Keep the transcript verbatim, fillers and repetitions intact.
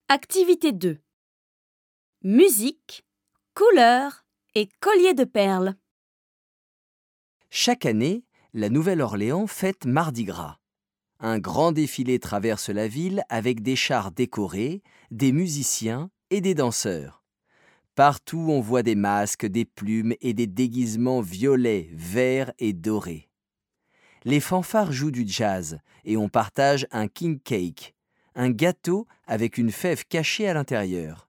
Activité deux. Musique, couleurs et collier de perles. Chaque année, la Nouvelle-Orléans fête Mardi Gras. Un grand défilé traverse la ville avec des chars décorés, des musiciens et des danseurs. Partout, on voit des masques, des plumes et des déguisements violets, verts et dorés. Les fanfares jouent du jazz et on partage un king cake, un gâteau avec une fève cachée à l'intérieur.